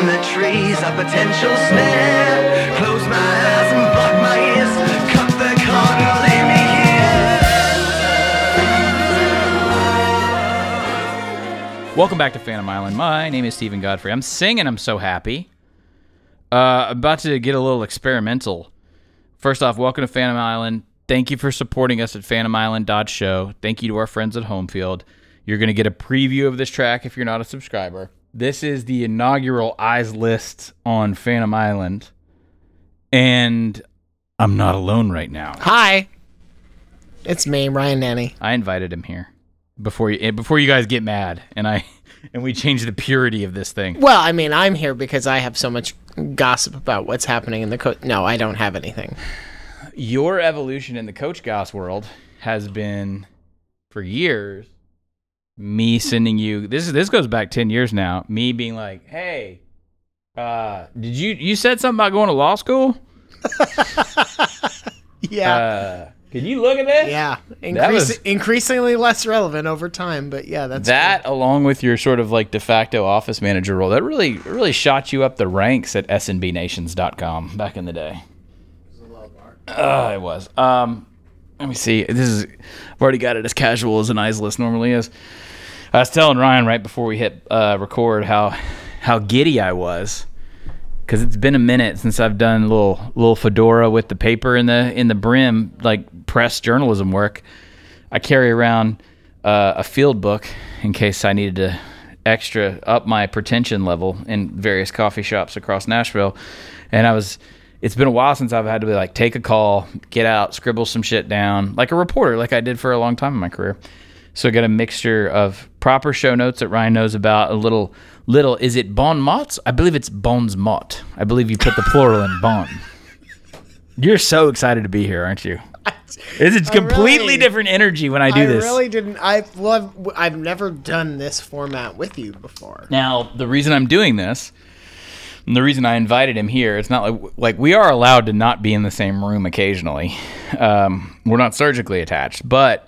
in the trees, a potential snare. Close my eyes and block my ears. Cut the corner, leave me here. Welcome back to Phantom Island. My name is Stephen Godfrey. I'm singing I'm So Happy. About to get a little experimental. First off, welcome to Phantom Island. Thank you for supporting us at Phantom Island Show. Thank you to our friends at Homefield. You're going to get a preview of this track if you're not a subscriber. This is the inaugural Eyes List on Phantom Island. And I'm not alone right now. Hi. It's me, Ryan Nanny. I invited him here before you guys get mad and we change the purity of this thing. Well, I mean, I'm here because I have so much gossip about what's happening in the No, I don't have anything. Your evolution in the Coach Goss world has been, for years, me sending you, this goes back 10 years now, me being like, hey, did you said something about going to law school? Yeah. Can you look at this? Yeah. Increasingly less relevant over time, but yeah, that's that cool. Along with your sort of like de facto office manager role, that really shot you up the ranks at snbnations.com back in the day. It was. Let me see. I've already got it as casual as an Eyes List normally is. I was telling Ryan right before we hit record how giddy I was, because it's been a minute since I've done a little fedora with the paper in the brim, like press journalism work. I carry around a field book in case I needed to extra up my pretension level in various coffee shops across Nashville, and it's been a while since I've had to be like, take a call, get out, scribble some shit down, like a reporter, like I did for a long time in my career. So I got a mixture of proper show notes that Ryan knows about, a little, is it bon mots? I believe it's bons mot. I believe you put the plural in bon. You're so excited to be here, aren't you? It's a completely different energy when I do this. I really didn't. I've never done this format with you before. Now, the reason I'm doing this, and the reason I invited him here, it's not like we are allowed to not be in the same room occasionally. We're not surgically attached, but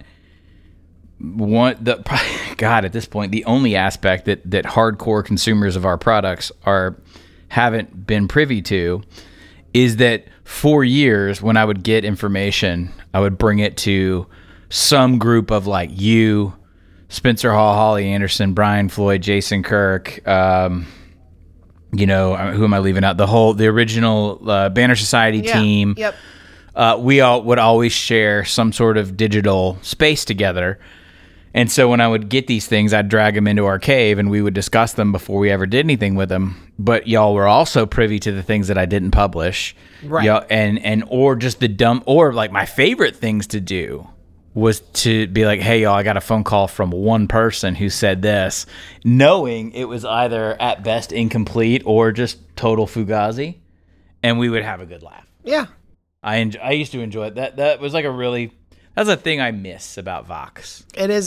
at this point, the only aspect that hardcore consumers of our products haven't been privy to is that for years, when I would get information, I would bring it to some group of like you, Spencer Hall, Holly Anderson, Brian Floyd, Jason Kirk. Who am I leaving out? The original Banner Society team. Yep. We all would always share some sort of digital space together. And so when I would get these things, I'd drag them into our cave and we would discuss them before we ever did anything with them. But y'all were also privy to the things that I didn't publish. Right. Y'all, or just the dumb, or like my favorite things to do was to be like, hey, y'all, I got a phone call from one person who said this, knowing it was either at best incomplete or just total fugazi, and we would have a good laugh. Yeah. I used to enjoy it. That was like that's a thing I miss about Vox. It is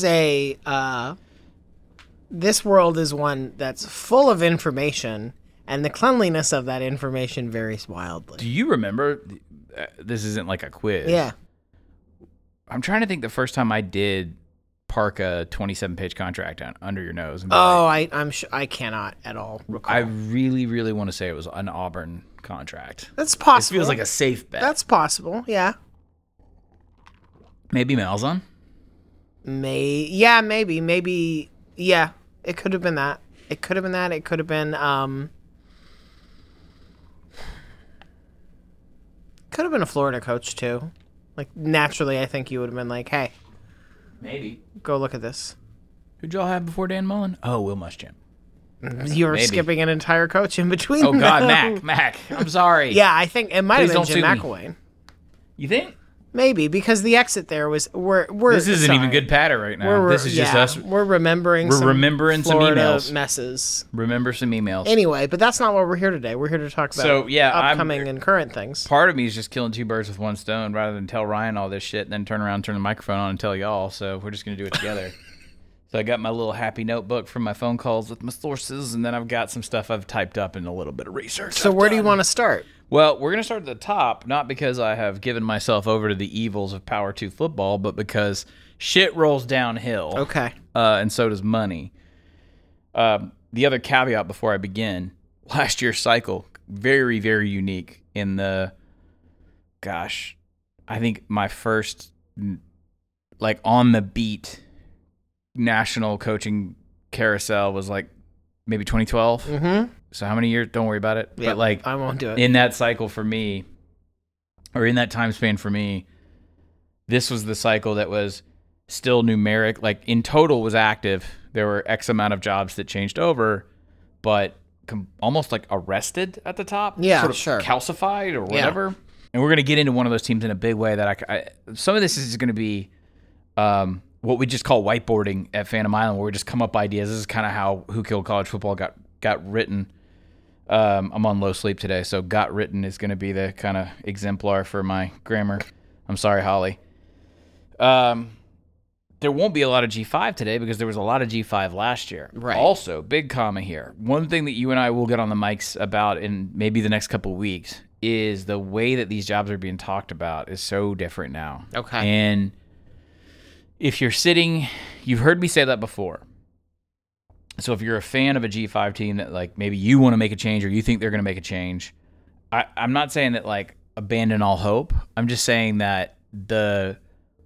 this world is one that's full of information, and the cleanliness of that information varies wildly. Do you remember, this isn't like a quiz. Yeah. I'm trying to think the first time I did park a 27-page contract under your nose. I'm sure I cannot at all recall. I really, really want to say it was an Auburn contract. That's possible. It feels like a safe bet. That's possible, yeah. Maybe Malzahn? Maybe, yeah. It could have been that. It could have been, could have been a Florida coach, too. Like, naturally, I think you would have been like, hey. Maybe. Go look at this. Who'd y'all have before Dan Mullen? Oh, Will Muschamp. You were skipping an entire coach in between. Oh, God, Mac. I'm sorry. Yeah, I think it might have been Jim McElwain. You think? Maybe, because the exit there was... This isn't even good patter right now. This is just us. We're remembering some emails. Messes. Remember some emails. Anyway, but that's not what we're here today. We're here to talk about upcoming and current things. Part of me is just killing two birds with one stone rather than tell Ryan all this shit and then turn around, turn the microphone on and tell y'all. So we're just going to do it together. So I got my little happy notebook from my phone calls with my sources, and then I've got some stuff I've typed up and a little bit of research. So where do you want to start? Well, we're going to start at the top, not because I have given myself over to the evils of Power 2 football, but because shit rolls downhill. Okay. And so does money. The other caveat before I begin, last year's cycle. Very, very unique in the, I think my first, like, on the beat national coaching carousel was like maybe 2012. Mm-hmm. So how many years? Don't worry about it. Yeah, but like, I won't do it. In that cycle for me, or in that time span for me, this was the cycle that was still numeric. Like, in total was active. There were X amount of jobs that changed over, but almost like arrested at the top. Yeah, sort of sure. calcified or whatever. And we're going to get into one of those teams in a big way that some of this is going to be what we just call whiteboarding at Phantom Island, where we just come up ideas. This is kind of how Who Killed College Football got written. I'm on low sleep today, so got written is going to be the kind of exemplar for my grammar. I'm sorry, Holly. There won't be a lot of G5 today because there was a lot of G5 last year. Right. Also, big comma here. One thing that you and I will get on the mics about in maybe the next couple of weeks is the way that these jobs are being talked about is so different now. Okay. And if you're sitting, you've heard me say that before. So if you're a fan of a G5 team that, like, maybe you want to make a change or you think they're going to make a change, I'm not saying that, like, abandon all hope. I'm just saying that the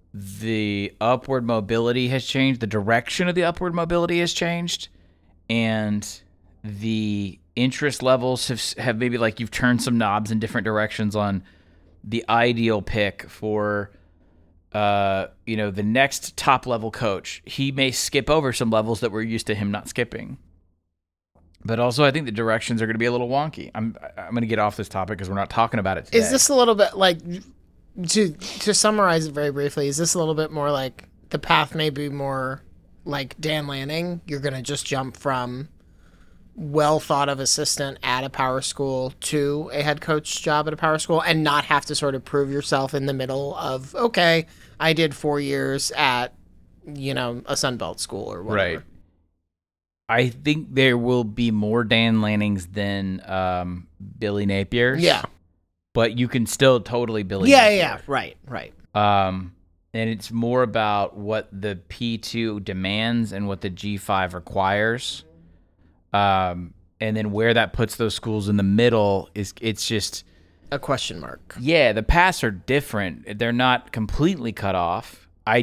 upward mobility has changed, the direction of the upward mobility has changed, and the interest levels have maybe, like, you've turned some knobs in different directions on the ideal pick for the next top level coach. He may skip over some levels that we're used to him not skipping. But also, I think the directions are going to be a little wonky. I'm going to get off this topic because we're not talking about it today. Is this a little bit like, to summarize it very briefly, is this a little bit more like the path may be more like Dan Lanning? You're going to just jump from well thought of assistant at a power school to a head coach job at a power school and not have to sort of prove yourself in the middle of, okay, I did 4 years at, a Sunbelt school or whatever. Right. I think there will be more Dan Lannings than Billy Napier's. Yeah. But you can still totally Billy Napier. Napier. Right. And it's more about what the P2 demands and what the G5 requires. And then where that puts those schools in the middle it's just a question mark. Yeah, the paths are different. They're not completely cut off. I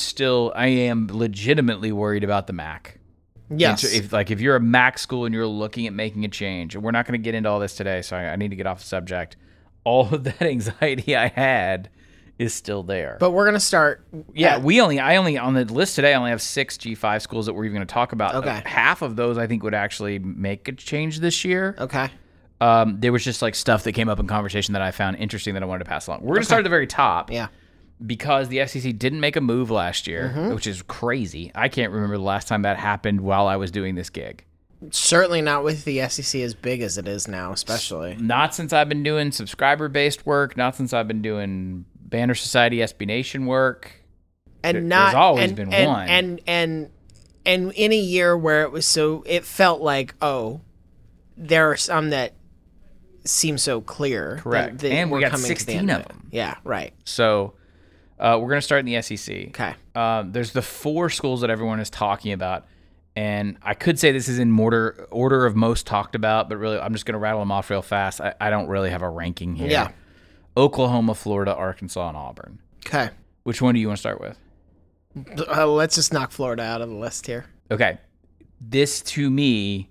am legitimately worried about the MAC. Yes. If you're a MAC school and you're looking at making a change, and we're not going to get into all this today, so I need to get off the subject. All of that anxiety I had is still there. But we're going to start. Yeah, I only on the list today, I only have 6 G5 schools that we're even going to talk about. Okay. Half of those I think would actually make a change this year. Okay. There was just like stuff that came up in conversation that I found interesting that I wanted to pass along. We're going to start at the very top. Yeah. Because the SEC didn't make a move last year, which is crazy. I can't remember the last time that happened while I was doing this gig. Certainly not with the SEC as big as it is now, especially. Not since I've been doing subscriber-based work. Not since I've been doing Banner Society, SB Nation work. And there's always been one. And in a year where it felt like, there are some that seem so clear. Correct. That and we we're got coming 16 to of them. Yeah, right. So we're going to start in the SEC. Okay. There's the 4 schools that everyone is talking about. And I could say this is in order of most talked about, but really I'm just going to rattle them off real fast. I don't really have a ranking here. Yeah. Oklahoma, Florida, Arkansas, and Auburn. Okay. Which one do you want to start with? Let's just knock Florida out of the list here. Okay. This, to me,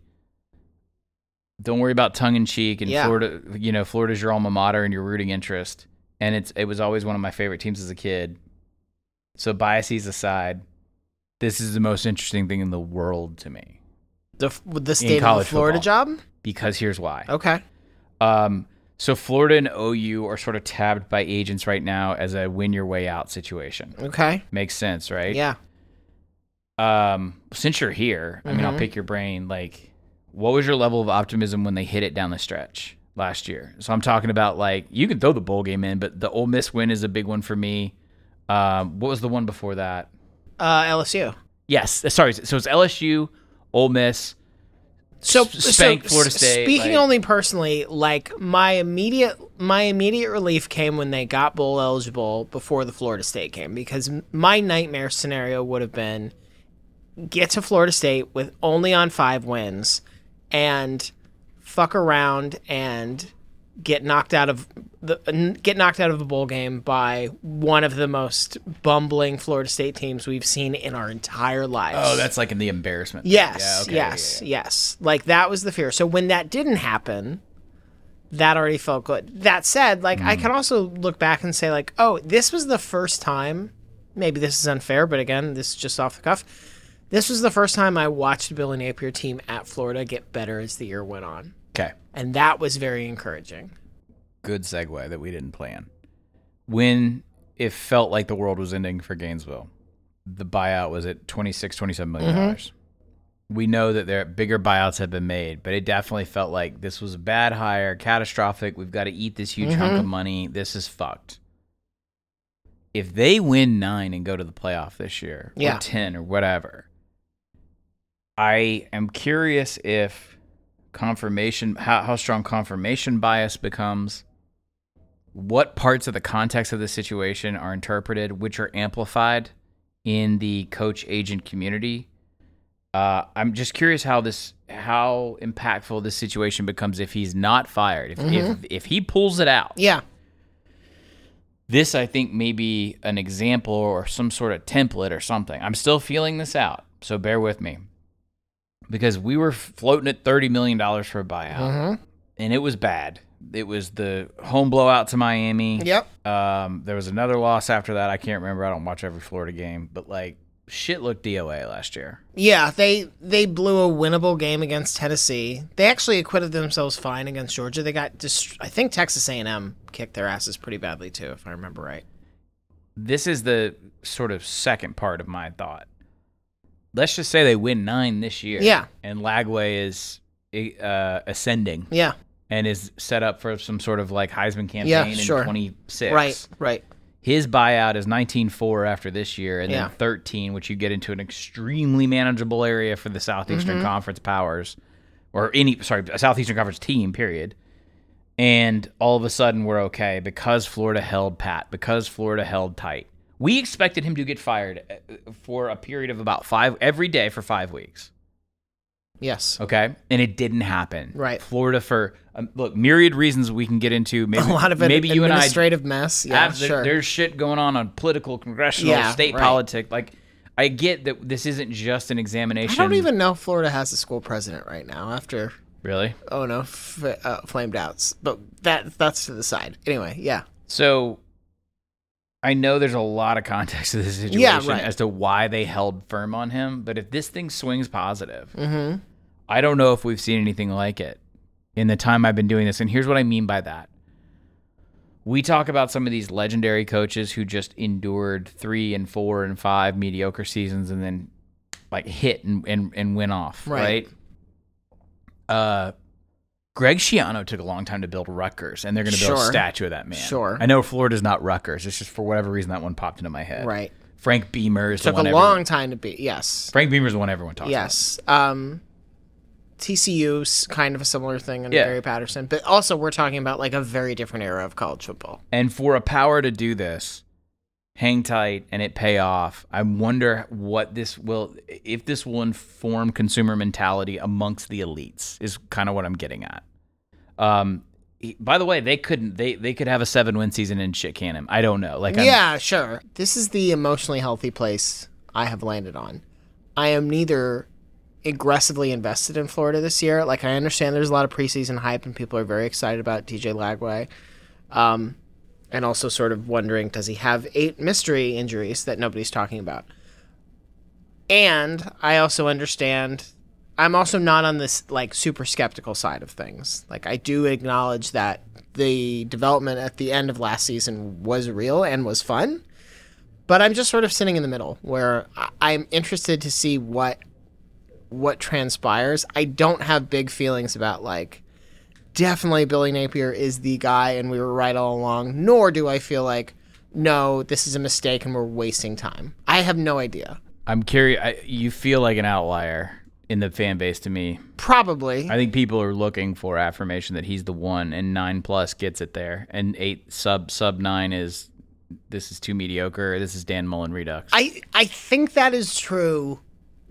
don't worry about tongue-in-cheek. And Florida, Florida's your alma mater and your rooting interest. And it was always one of my favorite teams as a kid. So biases aside, this is the most interesting thing in the world to me. The state of the Florida job? Because here's why. Okay. So Florida and OU are sort of tabbed by agents right now as a win your way out situation. Okay. Makes sense, right? Yeah. Since you're here, I mean, I'll pick your brain. Like, what was your level of optimism when they hit it down the stretch last year? So I'm talking about, like, you can throw the bowl game in, but the Ole Miss win is a big one for me. What was the one before that? LSU. Yes. Sorry. So it's LSU, Ole Miss, Spank, Florida State. Speaking only personally, like my immediate relief came when they got bowl eligible before the Florida State game, because my nightmare scenario would have been get to Florida State with only on 5 wins and fuck around and get knocked out of the bowl game by one of the most bumbling Florida State teams we've seen in our entire lives. Oh, that's like in the embarrassment. Yes, Yeah, okay, yes. Like, that was the fear. So when that didn't happen, that already felt good. That said, like, I can also look back and say, like, oh, this was the first time, maybe this is unfair, but again, this is just off the cuff. This was the first time I watched the Billy Napier team at Florida get better as the year went on. Okay. And that was very encouraging. Good segue that we didn't plan. When it felt like the world was ending for Gainesville, the buyout was at $27 million. We know that there bigger buyouts have been made, but it definitely felt like this was a bad hire, catastrophic. We've got to eat this huge hunk of money. This is fucked. If they win 9 and go to the playoff this year, or 10 or whatever, I am curious if confirmation, how strong confirmation bias becomes, what parts of the context of the situation are interpreted, which are amplified in the coach agent community. I'm just curious how impactful this situation becomes if he's not fired. If he pulls it out. Yeah. This, I think, may be an example or some sort of template or something. I'm still feeling this out, so bear with me. Because we were floating at $30 million for a buyout, and it was bad. It was the home blowout to Miami. Yep. There was another loss after that. I can't remember. I don't watch every Florida game, but like shit looked DOA last year. Yeah, they blew a winnable game against Tennessee. They actually acquitted themselves fine against Georgia. They got I think Texas A&M kicked their asses pretty badly too, if I remember right. This is the sort of second part of my thought. Let's just say they win 9 this year. Yeah. And Lagway is ascending. Yeah. And is set up for some sort of like Heisman campaign in 26. Right. His buyout is 19.4 after this year, and then 13, which you get into an extremely manageable area for the Southeastern Conference powers, or a Southeastern Conference team, period. And all of a sudden we're okay because Florida held pat, because Florida held tight. We expected him to get fired for a period of about 5 every day for 5 weeks. Yes. Okay? And it didn't happen. Right. Florida for, look, myriad reasons we can get into. Maybe, a lot of maybe you and I. Administrative mess. Yeah, sure. There's shit going on political, congressional, state politics. Like, I get that this isn't just an examination. I don't even know if Florida has a school president right now after. Really? Oh, no. Flamed outs. But that's to the side. Anyway, yeah. So I know there's a lot of context to this situation as to why they held firm on him, but if this thing swings positive, I don't know if we've seen anything like it in the time I've been doing this. And here's what I mean by that. We talk about some of these legendary coaches who just endured 3 and 4 and 5 mediocre seasons and then like hit and went off, right? Greg Schiano took a long time to build Rutgers, and they're going to build a statue of that man. Sure. I know Florida's not Rutgers. It's just for whatever reason that one popped into my head. Right. Frank Beamer is the one. Took a long time to be. Yes. Frank Beamer's the one everyone talks about. Yes. TCU's kind of a similar thing under Gary Patterson, but also we're talking about like a very different era of college football. And for a power to do this, hang tight and it pay off, I wonder if this will inform consumer mentality amongst the elites is kind of what I'm getting at. By the way, they could have a 7-win season and shit can him. I don't know. Sure. This is the emotionally healthy place I have landed on. I am neither aggressively invested in Florida this year. Like, I understand there's a lot of preseason hype and people are very excited about DJ Lagway. And also sort of wondering, does he have 8 mystery injuries that nobody's talking about? And I also understand, I'm also not on this like super skeptical side of things. Like, I do acknowledge that the development at the end of last season was real and was fun, but I'm just sort of sitting in the middle where I'm interested to see what transpires. I don't have big feelings about like, definitely Billy Napier is the guy and we were right all along, nor do I feel like, no, this is a mistake and we're wasting time. I have no idea. I'm curious. You feel like an outlier in the fan base to me. Probably. I think people are looking for affirmation that he's the one, and 9+ gets it there, and 8 sub 9 is this is too mediocre. This is Dan Mullen Redux. I think that is true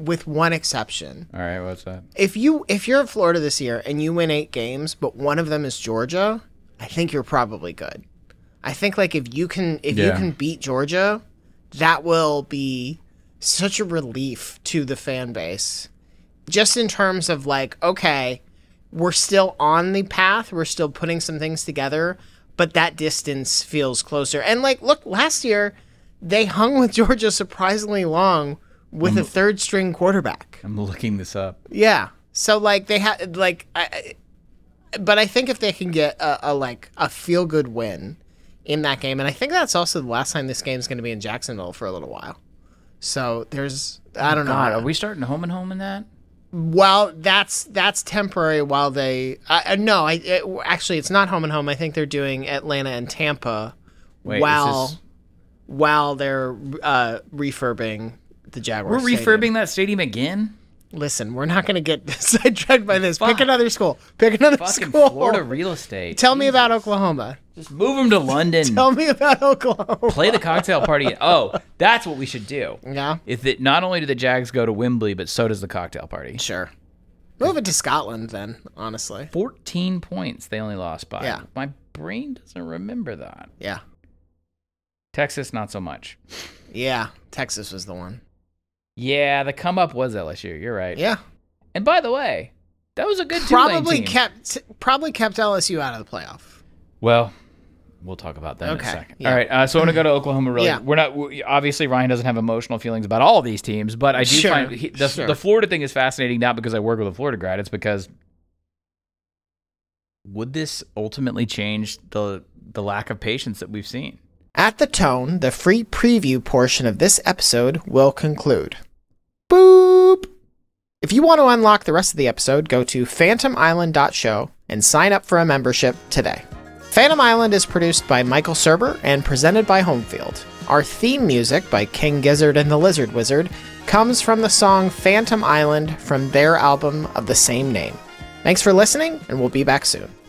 with one exception. All right, what's that? If you're at Florida this year and you win 8 games, but one of them is Georgia, I think you're probably good. I think like if you can beat Georgia, that will be such a relief to the fan base. Just in terms of like, okay, we're still on the path, we're still putting some things together, but that distance feels closer. And like, look, last year they hung with Georgia surprisingly long with a third string quarterback. I'm looking this up. Yeah. So like they had like, but I think if they can get a feel good win in that game, and I think that's also the last time this game is going to be in Jacksonville for a little while. So there's I don't know. Are we starting home and home in that? Well, that's temporary while they actually it's not home and home. I think they're doing Atlanta and Tampa while they're refurbing the Jaguars. We're refurbing that stadium again? Listen, we're not going to get sidetracked by this. Pick another school. Pick another Fucking school. Florida real estate. Tell me about Oklahoma. Just move them to London. Tell me about Oklahoma. Play the cocktail party. Oh, that's what we should do. Yeah. Is that not only do the Jags go to Wembley, but so does the cocktail party. Sure. Move it to Scotland then, honestly. 14 points they only lost by. Yeah. My brain doesn't remember that. Yeah. Texas, not so much. Yeah. Texas was the one. Yeah, the come up was LSU. You're right. Yeah. And by the way, that was a good Tulane team. Probably kept LSU out of the playoff. Well, we'll talk about that in a second. Yeah. All right, so I want to go to Oklahoma. Really, Yeah. Obviously Ryan doesn't have emotional feelings about all of these teams, but I do find the Florida thing is fascinating. Not because I work with a Florida grad, it's because would this ultimately change the lack of patience that we've seen? At the tone, the free preview portion of this episode will conclude. Boop! If you want to unlock the rest of the episode, go to phantomisland.show and sign up for a membership today. Phantom Island is produced by Michael Serber and presented by Homefield. Our theme music by King Gizzard and the Lizard Wizard comes from the song Phantom Island from their album of the same name. Thanks for listening, and we'll be back soon.